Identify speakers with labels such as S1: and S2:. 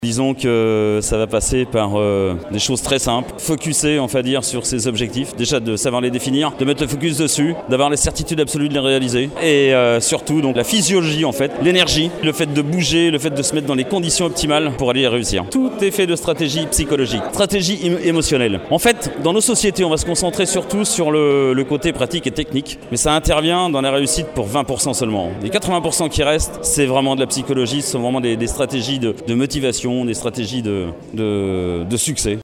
S1: Disons que ça va passer par des choses très simples, focuser on va dire sur ses objectifs, déjà de savoir les définir, de mettre le focus dessus, d'avoir la certitude absolue de les réaliser et surtout donc la physiologie en fait, l'énergie, le fait de bouger, le fait de se mettre dans les conditions optimales pour aller y réussir. Tout est fait de stratégie psychologique, stratégie émotionnelle. En fait, dans nos sociétés, on va se concentrer surtout sur le côté pratique et technique, mais ça intervient dans la réussite pour 20% seulement. Les 80% qui restent, c'est vraiment de la psychologie, ce sont vraiment des stratégies de motivation, des stratégies de succès.